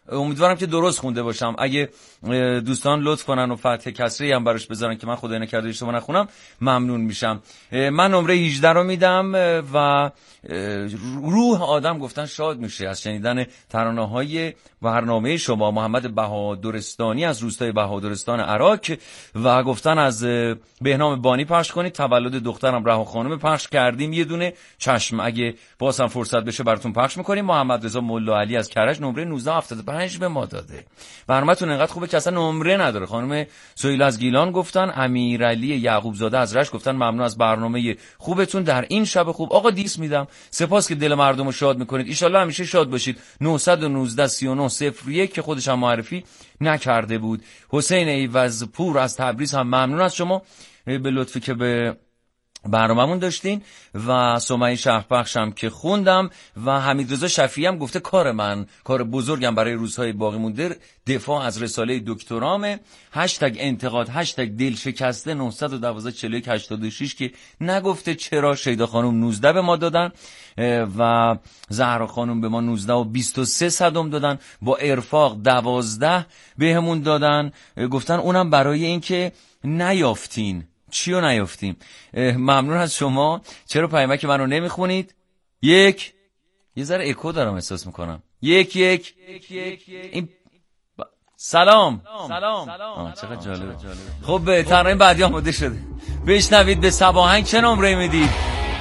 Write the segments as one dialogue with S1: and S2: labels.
S1: امیدوارم که درست خونده باشم. اگه دوستان لطف کنن و فتح کسری هم براش بذارن که من خدای نکرده اشتباه نخونم ممنون میشم. من نمره 18 رو میدم و روح آدم گفتن شاد میشه از شنیدن ترانه‌های برنامه شما. محمد بهادرستانی از روستای بهادرستان عراق و گفتن از بهنام بانی پخش کنید. تولد دخترم رها خانم پخش کردیم یه دونه، چشم اگه باز هم فرصت بشه براتون پخش میکنیم. محمد رضا مولا علی از کرج نمره 1975 به ما داده. برنامه‌تون انقدر خوبه که اصلا نمره نداره. خانم سهیل از گیلان گفتن. امیرعلی یعقوب زاده از رشت گفتن ممنون از برنامه خوبتون در این شب خوب. آقا دیس میدم، سپاس که دل مردم رو شاد میکنید. ان شاءالله همیشه شاد باشید. 919 3901 که خودش هم معرفی نکرده بود. حسین ایوزپور از تبریز هم ممنون از شما به لطفی که به برنامه‌مون داشتین و سمیه شهربخش هم که خوندم و حمیدرضا شفیعی هم گفته کار من کار بزرگم برای روزهای باقی مونده دفاع از رساله دکترامه. #انتقاد #دلشکسته 912 41 86 که نگفته چرا. شیدا خانم 19 به ما دادن و زهرا خانم به ما 19 و 23 صدم دادن. با ارفاق 12 بهمون دادن، گفتن اونم برای اینکه نیافتین. چی رو نیافتیم؟ ممنون از شما. چرا پیامک منو نمیخونید؟ یه ذره اکو دارم احساس میکنم. این سلام. چقدر جالبه. خب ترانه بعدی آماده شده، بشنوید. به سباهنگ چه نمره میدید؟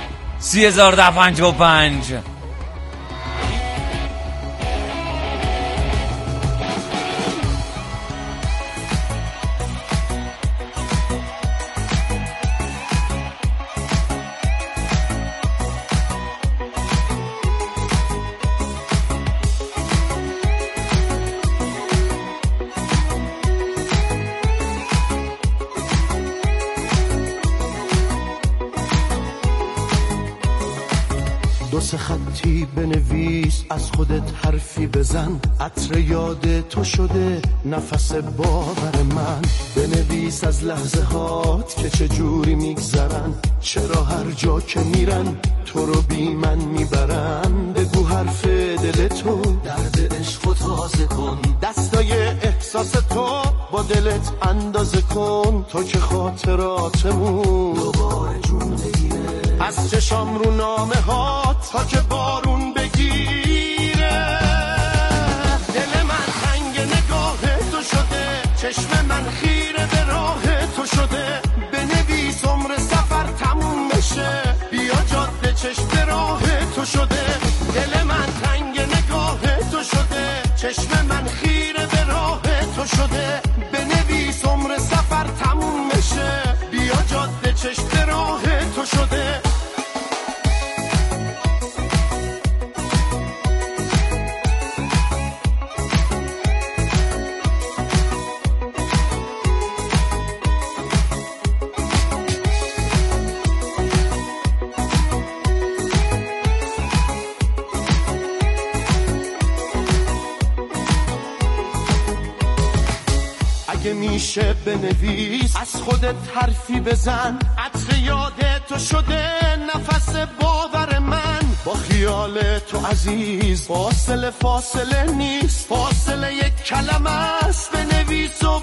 S1: 3055.
S2: دو سه خطی بنویس، از خودت حرفی بزن. عطر یاد تو شده نفس باور من. بنویس از لحظه هات که چه جوری میگذرن. چرا هر جا که میرن تو رو بی من میبرن. بگو حرف دل تو، درد عشق تازه کن. دستای احساس تو با دلت اندازه کن. تو که خاطراتمون دوباره جون بگیره. از چشام رو نامه ها تا که بارون بگیره. دل من تنگ نگاه تو شده، چشم من خیره به راه تو شده. بنویس عمر سفر تموم بشه، بیا جاده چشم راه تو شده. دل من تنگ نگاه تو شده، چشم من خیره به راه تو شده. بنویس عمر سفر تموم بشه، بیا جاده چشم راه تو شده. اگه میشه بنویس، از خودت حرفی بزن. عطر یاد تو شده نفس باور من. با خیال تو عزیز فاصله نیست. فاصله یک کلمه است. بنویس و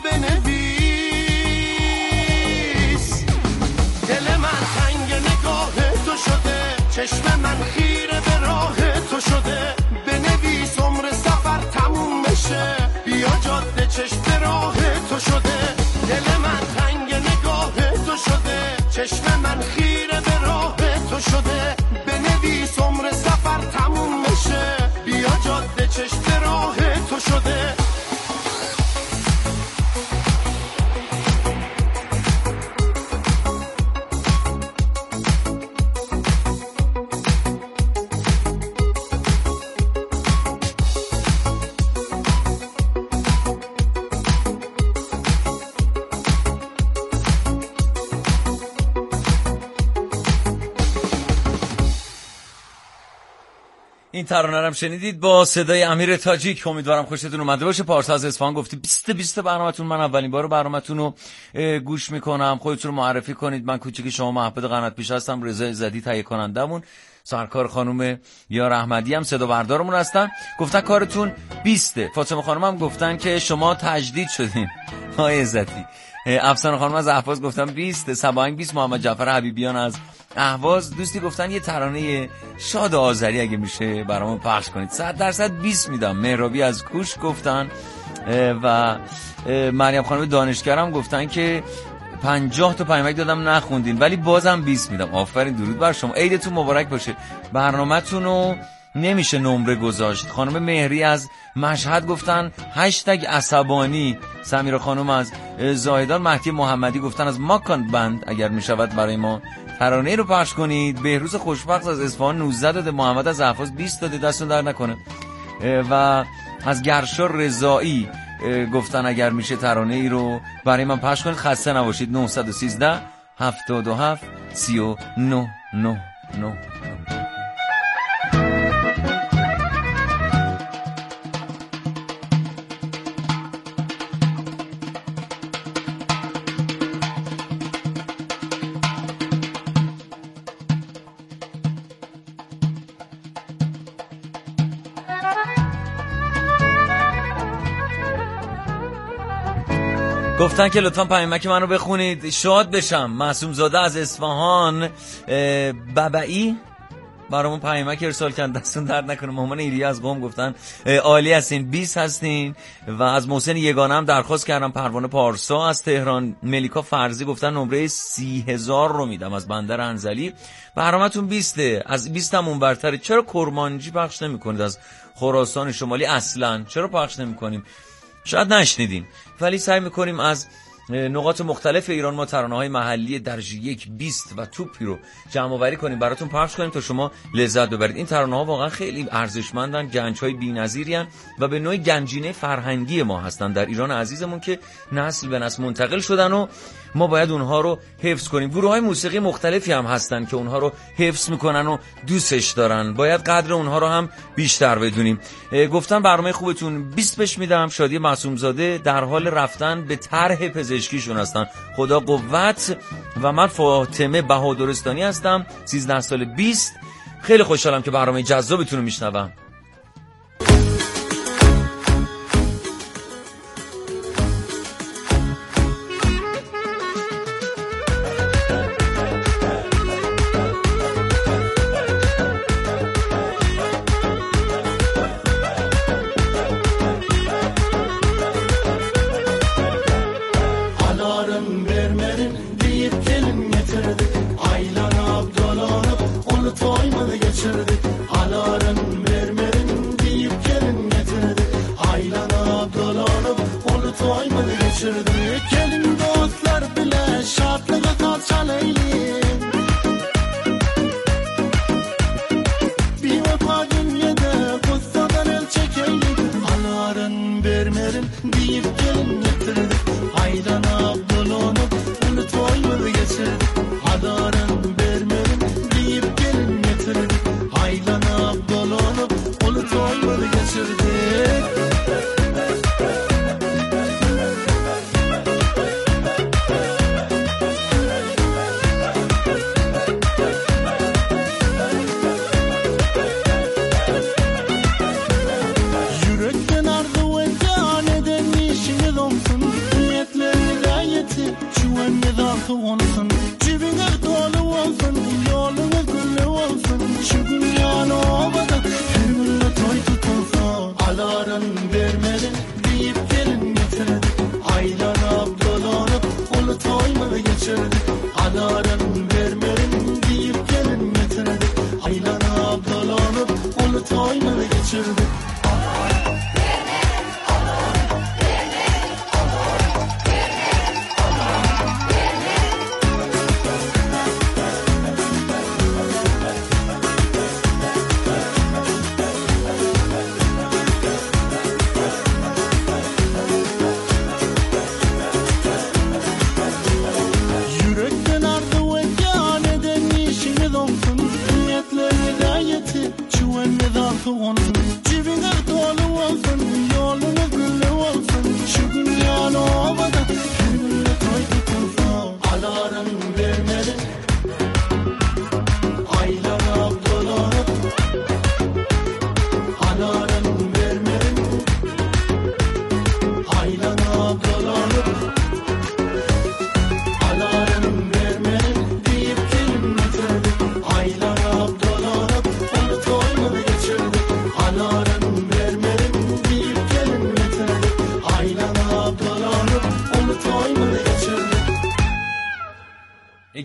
S2: بنویس. دل من تنگ نگاه تو شده، چشم من خیره به راه تو شده. بنویس عمر سفر تموم بشه، بیا جاده چشم راه تو شده. دل من تنگ نگاه تو شده، چشم من خیره به راه تو شده. بنویس عمر سفر تموم بشه، بیا جاده چشم راه تو شده.
S1: این ترانه رو شنیدید با صدای امیر تاجیک. امیدوارم خوشتون اومده باشه. پارسا از اصفهان گفتی 20 برنامه‌تون، من اولین بار برنامه‌تون رو گوش میکنم، خودتون رو معرفی کنید. من کوچیک شما محمد قنات پیش هستم، رضا عزتی تهیه کنندمون، سرکار خانم یار احمدی هم صدا بردارمون هستن. گفتن کارتون 20. فاطمه خانم هم گفتن که شما تجدید شدین. آقای عزتی. افسانه خانم از اهواز گفتن 20. سباهنگ 20. محمد جعفر حبیبیان از اهواز دوستی گفتن یه ترانه شاد آذری اگه میشه برامون پخش کنید. 100% 20 میدم. مهرابی از کوش گفتن و مریم خانم دانشگرم گفتن که 50 تا پیامک دادم نخوندین ولی بازم 20 میدم. آفرین، درود بر شما، عیدتون مبارک باشه. برنامه‌تون رو نمیشه نمره گذاشت. خانم مهری از مشهد گفتن #عصبانی. سمیرا خانم از زاهدان، مهدی محمدی گفتن از ماکان بند اگر میشود برای ما ترانه رو پخش کنید. بهروز خوشبخت از اصفهان 19 داده. محمد از اهواز 20 داده، دستون در نکنه. و از گرشا رضایی گفتن اگر میشه ترانه ای رو برای من پخش کنید. خسته نباشید. 913 77 39 99. گفتن که لطفا پیامک منو بخونید شاد بشم. معصوم زاده از اصفهان ببعی برامون پیامک ارسال کردن، دستون درد نکنه. مامان ایلیا از قم گفتن عالی هستین، 20 هستین. و از محسن یگانه هم درخواست کردم. پروانه پارسا از تهران، ملیکا فرزی گفتن نمره 30,000 رو میدم از بندر انزلی. برنامه‌تون 20. از 20 هم اون برتره. چرا کرمانجی پخش نمی‌کنید از خراسان شمالی؟ اصلا چرا پخش نمی‌کنیم؟ شاید نشنیدین ولی سعی میکنیم از نقاط مختلف ایران ما ترانه‌های محلی درجه 1 20 و توپی رو جمع آوری کنیم براتون پخش کنیم تا شما لذت ببرید. این ترانه‌ها واقعا خیلی ارزشمندن، گنج‌های بی‌نظیرن و به نوعی گنجینه فرهنگی ما هستن در ایران عزیزمون که نسل به نسل منتقل شدن و ما باید اونها رو حفظ کنیم. گروه‌های موسیقی مختلفی هم هستن که اونها رو حفظ میکنن و دوستش دارن، باید قدر اونها رو هم بیشتر بدونیم. گفتن برنامه خوبتون 20 بش میدم. شادی معصوم زاده در حال رفتن به طرح پزشکیشون هستن، خدا قوت. و من فاطمه بهادرستانی هستم، 13 سال 20. خیلی خوشحالم که برنامه جذابتون رو میشنوم.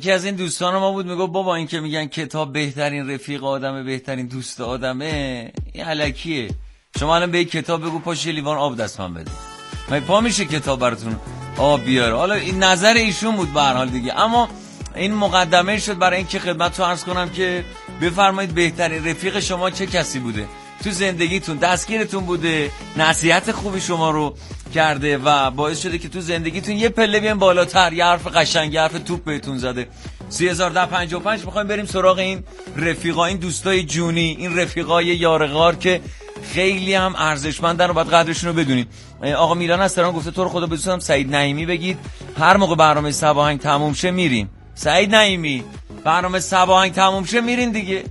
S1: یکی از این دوستان ما بود میگه بابا این که میگن کتاب بهترین رفیق آدمه، بهترین دوست آدمه، این الکیه. شما الان به یک کتاب بگو پاش یه لیوان آب دست من بده، من پا میشه کتاب براتون آب بیاره. حالا این نظر ایشون بود به هر حال دیگه، اما این مقدمه شد برای اینکه خدمتتون عرض کنم که بفرمایید بهترین رفیق شما چه کسی بوده تو زندگیتون، دستگیرتون بوده، نصیحت خوبی شما رو کرده و باعث شده که تو زندگیتون یه پله بیان بالاتر، یه حرف قشنگ، یه حرف توپ بهتون زده. 3055 میخوایم بریم سراغ این رفیقا، این دوستای جونی، این رفیقای یارغار که خیلی هم ارزشمندن و باید قدرشون رو بدونیم. آقا میلان از تهران گفته تو رو خدا به دوستم سعید نعیمی بگید هر موقع برنامه سباهنگ تموم شه میریم. سعید نعیمی برنامه سباهنگ تموم شه میرین دیگه.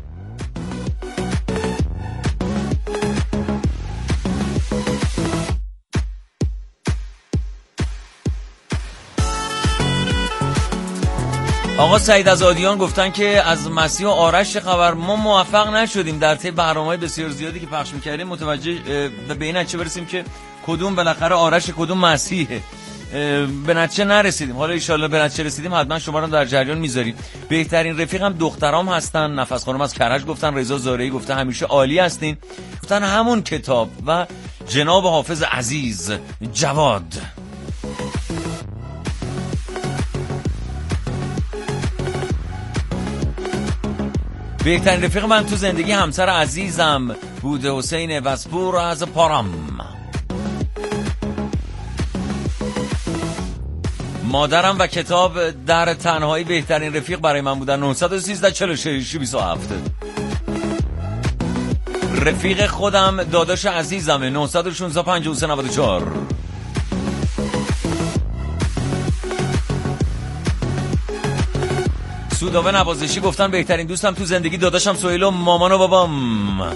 S1: آقا سعید از آدیان گفتن که از مسیح و آرش خبر، ما موفق نشدیم در طی برنامه‌های بسیار زیادی که پخش می‌کردیم متوجه به این نتیجه برسیم که کدوم بالاخره آرش کدوم مسیحه. به نتیجه نرسیدیم. حالا ان شاءالله به نتیجه رسیدیم حتما شما رو در جریان میذاریم. بهترین رفیقم دخترام هستن. نفس خانم از کرج گفتن، رضا زارعی گفته همیشه عالی هستین، گفتن همون کتاب و جناب حافظ عزیز جواد. بهترین رفیق من تو زندگی همسر عزیزم بوده، حسین وسپور از پارم. مادرم و کتاب در تنهایی بهترین رفیق برای من بودن. 913 46 27. رفیق خودم داداش عزیزمه. 916 53 94. سودابه نوازشی گفتن بهترین دوستم تو زندگی داداشم سهیل و مامان و بابام.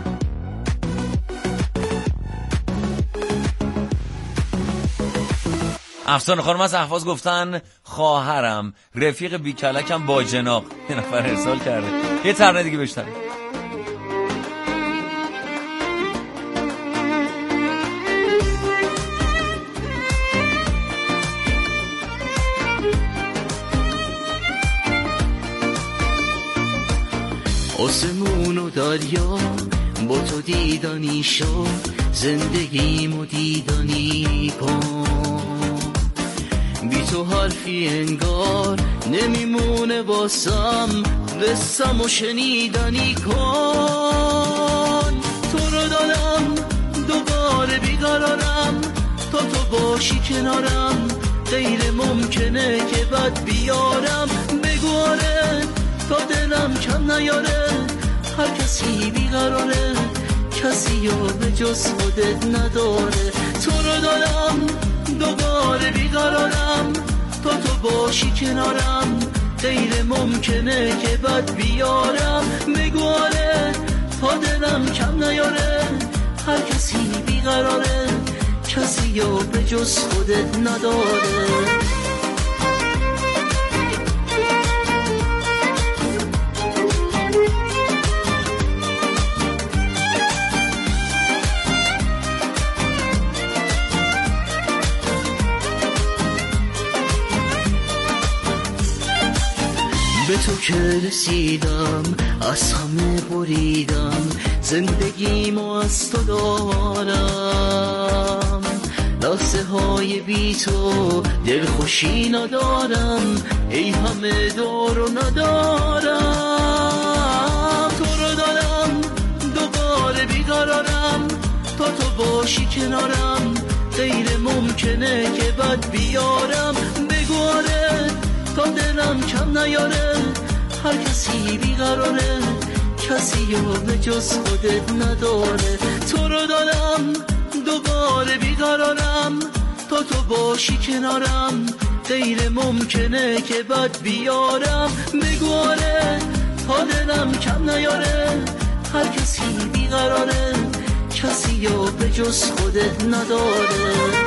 S1: افسانه خانم از اهواز گفتن خواهرم. رفیق بیکلکم با جناق. یه نفر ارسال کرده. یه ترانه دیگه بشنویم.
S3: آسمون و دریا با تو دیدنی شد، زندگیمو دیدنی کن. بی تو حرفی انگار نمیمونه واسم، قصه‌مو شنیدنی کن. تو رو دارم دوباره بیقرارم، تا تو باشی کنارم غیر ممکنه که بد بیارم. بگو آره تا دلم کم نیاره، هر کسی بیقراره کسی رو به جز خودت نداره. تو رو دارم دوباره بیقرارم، تا تو باشی کنارم غیر ممکنه که بد بیارم. بگو آره تا دلم کم نیاره، هر کسی بیقراره کسی رو به جز خودت نداره. به تو که رسیدم از همه بریدم، زندگیمو از تو دارم. لحظه های بی تو دل خوشی ندارم، ای همه دارو ندارم. تو رو دارم دوباره بیقرارم، تا تو باشی کنارم غیر ممکنه که بد بیارم. بگو آره تا دلم کم نیاره، هر کسی بیقراره کسی رو به جز خودت نداره. تو رو دارم دوباره بیقرارم، تا تو باشی کنارم غیر ممکنه که بد بیارم. بگو آره تا دلم کم نیاره، هر کسی بیقراره کسی رو به جز خودت نداره.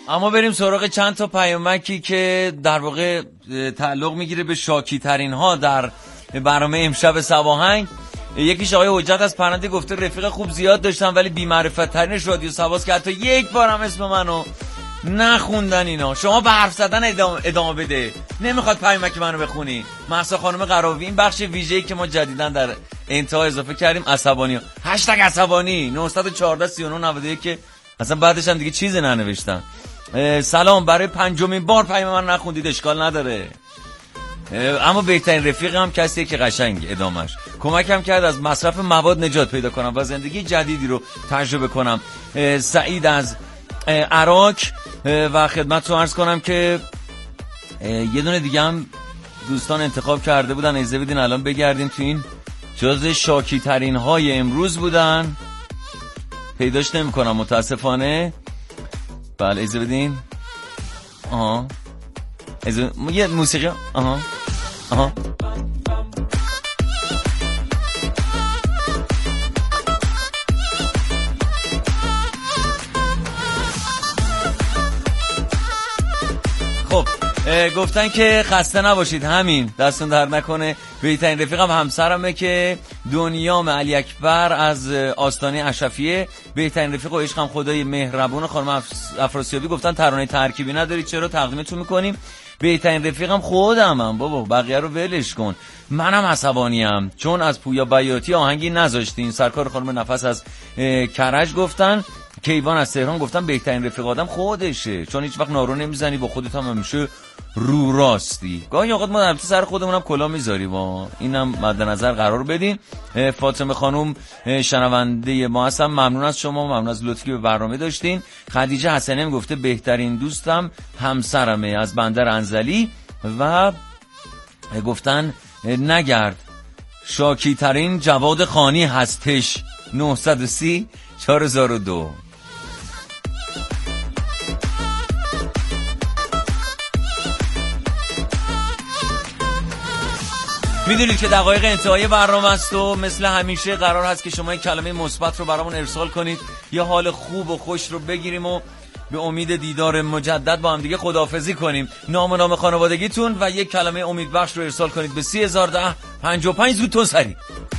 S1: اما بریم سراغ چند تا پیامکی که در واقع تعلق میگیره به شاکی ترین ها در برنامه امشب سواهنگ. یکیش آقای حجت از پرنده گفته رفیق خوب زیاد داشتم ولی بی‌معرفت ترینش رادیو سواست که حتی یک بارم اسم منو نخوندن اینا. شما به حرف زدن ادامه بده، نمیخواد پیامک منو بخونی. مهسا خانم قراوی، این بخش ویژه‌ای که ما جدیداً در انتها اضافه کردیم عصبانی هشتگ عصبانی 914 39 91 که اصلا بعدش هم دیگه چیزی ننوشتن. سلام، برای 5مین بار پیام من نخوندید، اشکال نداره، اما بهترین رفیق هم کسیه که قشنگ ادامش کمکم کرد از مصرف مواد نجات پیدا کنم و زندگی جدیدی رو تجربه کنم. سعید از عراق. و خدمت رو عرض کنم که یه دونه دیگه هم دوستان انتخاب کرده بودن، اجازه بدین الان بگردیم تو این جزء شاکی ترین های امروز بودن، پیداش نمی کنم متاسفانه. بله اجازه بدین. یه موسیقی. خب گفتن که خسته نباشید، همین دستون در نکنه. بهترین رفیقم همسرمه که دنیام علی اکبر از آستانه اشرفیه. بهترین رفیق و عشقم خدای مهربون خانم افراسیابی گفتن ترانه ترکیبی نداری چرا تقدیمتون میکنیم. بهترین رفیقم خودمم بابا، بقیه رو ولش کن. منم عصبانیم چون از پویا بیاتی آهنگی نذاشتین. سرکار خانم نفس از کرج گفتن. کیوان از تهران گفتن بهترین رفیق آدم خودشه چون هیچ وقت نارو نمیزنی، با خودت هم همیشه رو راستی. گاهی اوقات ما البته سر خودمونم کلا میذاریم، اینم مد نظر قرار بدین. فاطمه خانم شنونده ما هستم، ممنون از شما، ممنون از لطفی به برنامه داشتین. خدیجه حسنی هم گفته بهترین دوستم همسرمه از بندر انزلی و گفتن نگرد شاکی ترین جواد خانی هستش 930 4002. میدونید که دقایق انتهایی برنامه است و مثل همیشه قرار هست که شما یک کلمه مثبت رو برامون ارسال کنید، یه حال خوب و خوش رو بگیریم و به امید دیدار مجدد با هم دیگه خداحافظی کنیم. نام خانوادگیتون و یک کلمه امیدبخش رو ارسال کنید به 3010 55 زودتون سریع.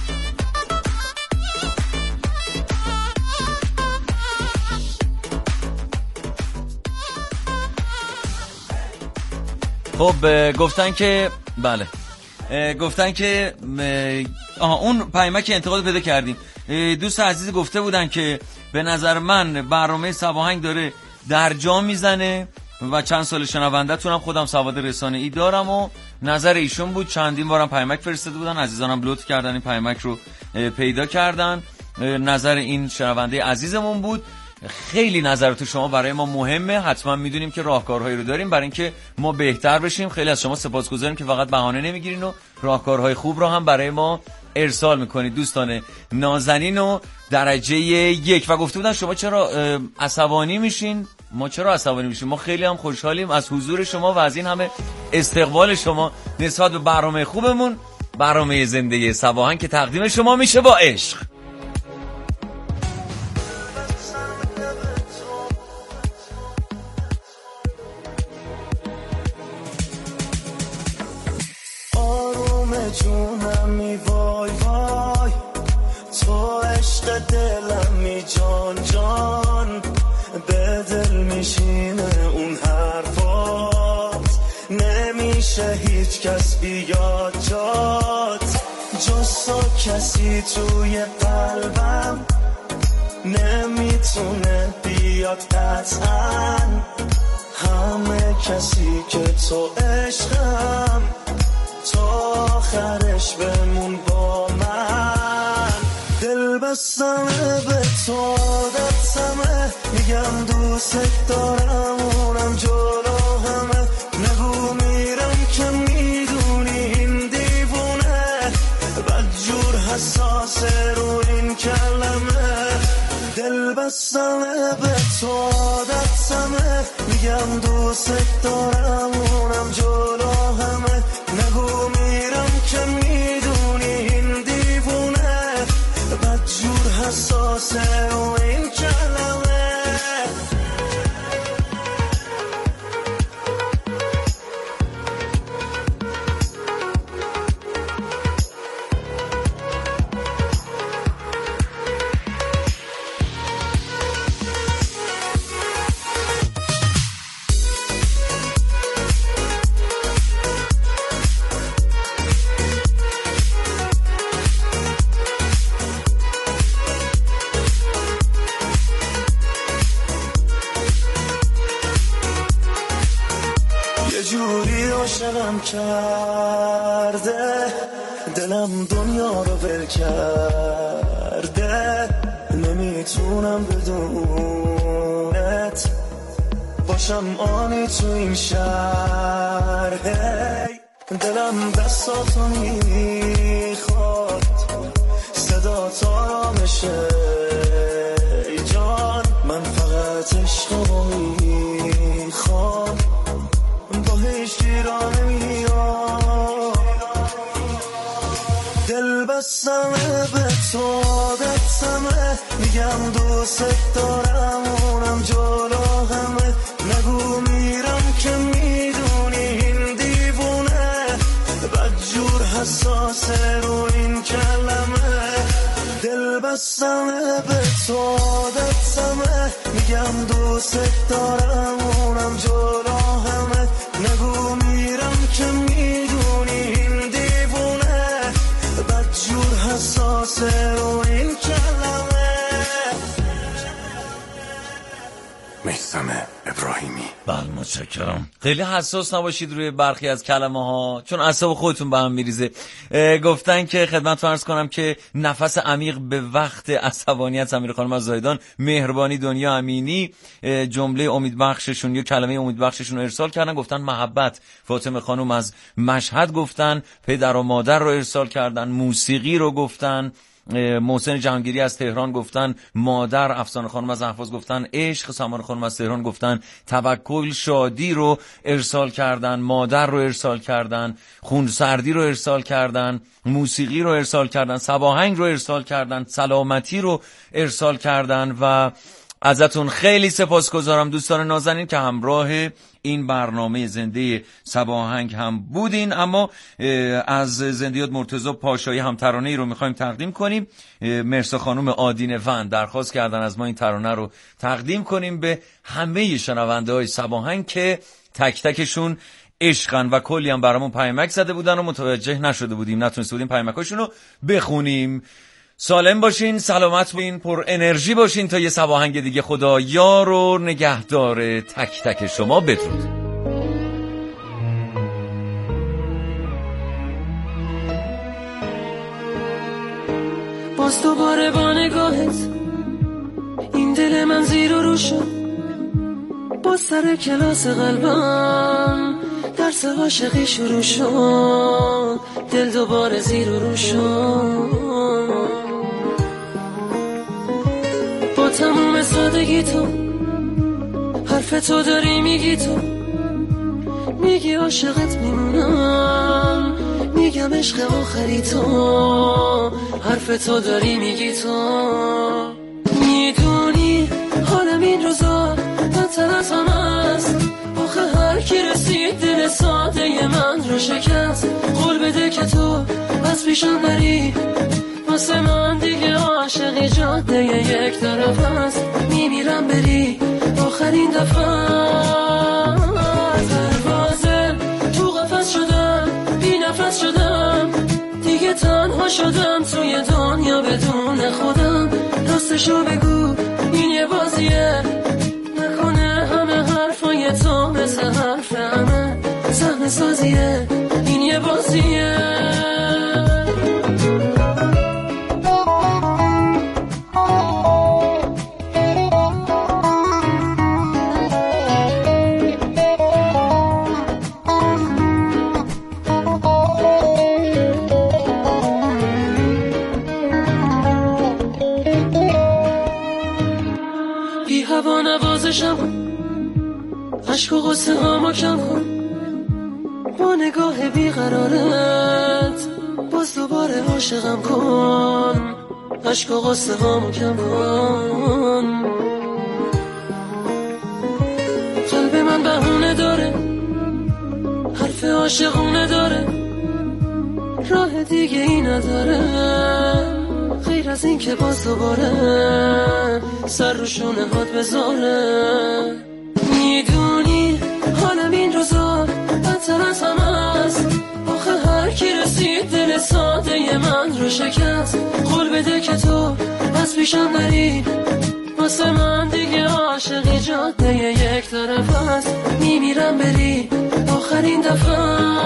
S1: خب گفتن که بله گفتن که اون پیامک انتقاد پیدا کردیم. دوست عزیز گفته بودن که به نظر من برنامه سواهنگ داره در جا میزنه و چند سال شنونده‌تونم خودم سواد رسانه‌ای دارم و نظر ایشون بود. چندین بارم پیامک فرستاده بودن، عزیزانم لطف کردن این پیامک رو پیدا کردن. نظر این شنونده عزیزمون بود. خیلی نظرات شما برای ما مهمه، حتما میدونیم که راهکارهایی رو داریم برای اینکه ما بهتر بشیم. خیلی از شما سپاسگزاریم که فقط بهانه نمیگیرین و راهکارهای خوب رو هم برای ما ارسال میکنید. دوستان نازنین و درجه 1 و گفته بودن شما چرا عصبانی میشین؟ ما چرا عصبانی میشیم؟ ما خیلی هم خوشحالیم از حضور شما و از این همه استقبال شما نسبت به برنامه خوبمون، برنامه زنده سواهنگ که تقدیم شما میشه با عشق.
S3: جونمی وای وای تو عشق دلمی جان جان به دل میشینه اون حرفات نمیشه هیچ کس بیاد جات جز تو کسی توی قلبم نمیتونه بیاد قطعا همه کسی که تو عشقم تا آخرش بمون با من دل بستمه به تو دستمه میگم دوست دارم اونم جلو همه نگو میرم که میدونی این دیوونه بدجور حساسه رو این کلمه دل بستمه به تو دستمه میگم دوست دارم اونم جلو همه نگو میرم که میدونی این دیوونه بدجور حساسه و این کلمه کرده، دلم دنیا رو ول کرده، نمیتونم بدونت باشم آنی تو این شهر. دلم دستاتو میخواد، صدا آرامشه ای جان، من فقط عشقو میخوام، با هیچ گیرا نمیام. دل بستمه به تو عادتمه، میگم دوست دارم اونم جلو همه، نگو میرم که میدونی این دیوونه بدجور حساسه رو این کلمه. دل بستمه به تو عادتمه، میگم دوست دارم اونم جلو همه، نگو میرم که میدونی این دیوونه بدجور حساسه رو این کلمه.
S2: میثم ابراهیمی.
S1: بله متشکرم. خیلی حساس نباشید روی برخی از کلمه ها چون اعصاب خودتون به هم میریزه. گفتن که خدمتتون عرض کنم که نفس عمیق به وقت عصبانیت امیر خانم از زاهدان، مهربانی دنیا امینی جمله امیدبخششون یا کلمه امیدبخششون رو ارسال کردن، گفتن محبت. فاطمه خانم از مشهد گفتن پدر و مادر رو ارسال کردن، موسیقی رو گفتن. محسن جهانگیری از تهران گفتن مادر، افسانه خانم از اهواز گفتن عشق، سامان خانم از تهران گفتن توکل، شادی رو ارسال کردن، مادر رو ارسال کردن، خونسردی رو ارسال کردن، موسیقی رو ارسال کردن، صباهنگ رو ارسال کردن، سلامتی رو ارسال کردن. و ازتون خیلی سپاسگزارم دوستان نازنین که همراه این برنامه زنده صباهنگ هم بودین. اما از زندیات مرتضی پاشایی هم ترانه‌ای رو می‌خوایم تقدیم کنیم. مرسا خانم آدین وند درخواست کردن از ما این ترانه رو تقدیم کنیم به همه شنونده‌های صباهنگ که تک تکشون عشقن و کلی هم برامون پیامک زده بودن و متوجه نشده بودیم، نتونسته بودیم پیامکاشون رو بخونیم. سالم باشین، سلامت باشین، پر انرژی باشین تا یه صباهنگ دیگه. خدا یار و نگهدار تک تک شما. بدرود.
S4: باز دوباره با نگاهت این دل من زیر و رو شد، باز سر کلاس قلبم درس عاشقی شروع شد، دل دوباره زیر و رو شد. با تموم سادگی تو حرف تو داری میگی، تو میگی عاشقت میمونم، میگم عشق آخری تو، حرف تو داری میگی، تو میدونی حالم این روزا بدتر از همه است، آخه هر کی رسید دل ساده من رو شکست. قول بده که تو از پیشم نری، واسه من دیگه عاشقی جاده یک طرف است، میمیرم بری آخرین دفعه. پروازه تو قفس شدم، بی نفس شدم، دیگه تنها شدم توی دنیا بدون خودم. راستشو بگو این یه بازیه، نکنه همه حرفای تو مثل حرف همه صحنه سازیه، این یه بازیه. بی هوا نوازشم کن، عشق و غصه هامو کم کن، با نگاه بیقرارت باز دوباره عاشقم کن، عشق و غصه هامو کم کن. قلب من بهونه داره، حرف عاشقونه داره، راه دیگه ای نداره غیر از این که باز دوباره سر رو شونه هات بذاره. میدونی حالم این روزا بدتر از همه است، آخه هر کی رسید دل ساده من رو شکست. قول بده که تو از پیشم نری، واسه من دیگه عاشقی جاده یک طرف است، میمیرم بری آخرین دفعه.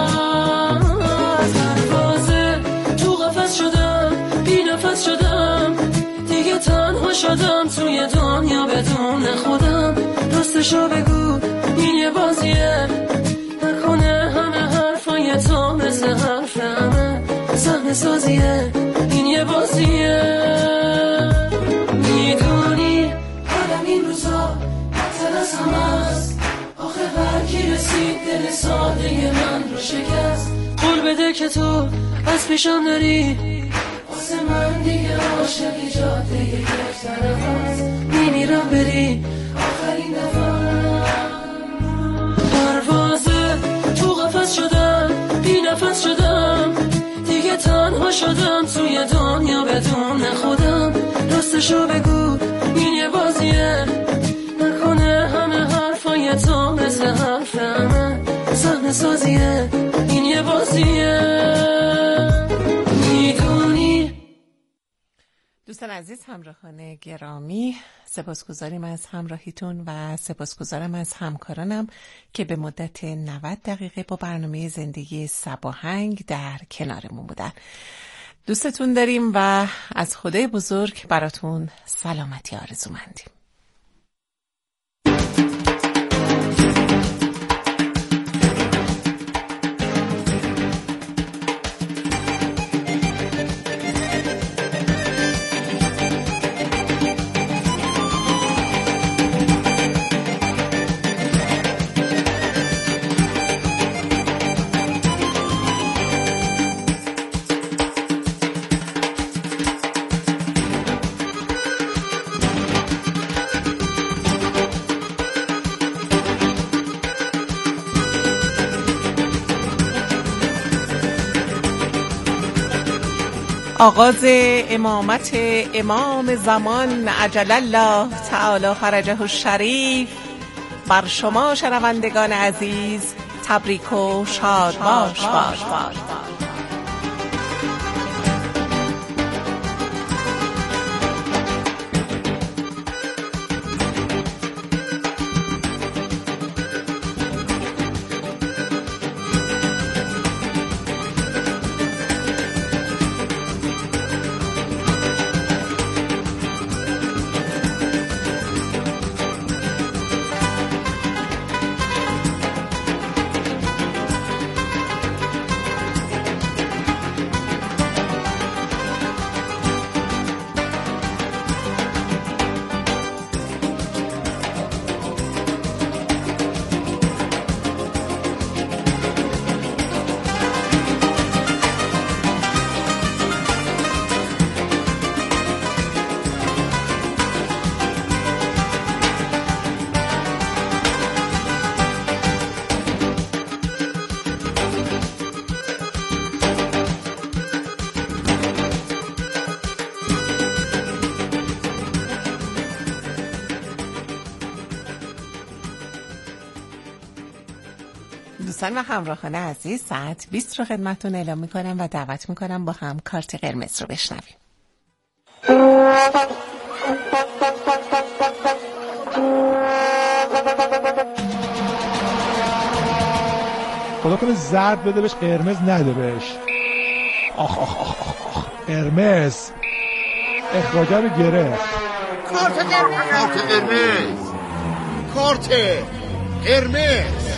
S4: از پروازه تو قفس شدم، بی نفس شدم، دیگه تنها شدم توی دنیا بدون خودم. راستشو بگو این یه بازیه، نکنه همه حرفای تو مثل حرف همه صحنه سازیه. این یه بازیه، میدونی حالم این روزا بدتر از همه است. آخه هرکی رسید دل ساده من رو شکست. قول بده که تو از پیشم داری، واسه من دیگه عاشقی جاده یک طرف است، میمیرم بری آخرین دفعه. پروازه تو قفس شدم، بی نفس شدم، دیگه تنها شدم توی دنیا بدون خودم. راستشو بگو این یه بازیه، نکنه همه حرفای تو مثل حرف همه صحنه سازیه. این یه بازیه، میدونی.
S5: دوستان عزیز، همراهان گرامی، سپاسگزاریم از همراهیتون و سپاسگزارم از همکارانم که به مدت 90 دقیقه با برنامه زندگی سباهنگ در کنارمون بودن. دوستتون داریم و از خدای بزرگ براتون سلامتی آرزو مندیم. آغاز امامت امام زمان عجل الله تعالی فرجه الشریف بر شما شنوندگان عزیز تبریک و شاد باش. دوستان و همراهان عزیز، ساعت 20 رو خدمتتون اعلام میکنم و دعوت میکنم با هم کارت قرمز رو بشنویم.
S6: خدا کنه زرد بده بهش، قرمز نده بهش. آخ آخ آخ آخ آخ، قرمز اخراجه رو گرفت.
S7: کارت قرمز، کارت قرمز.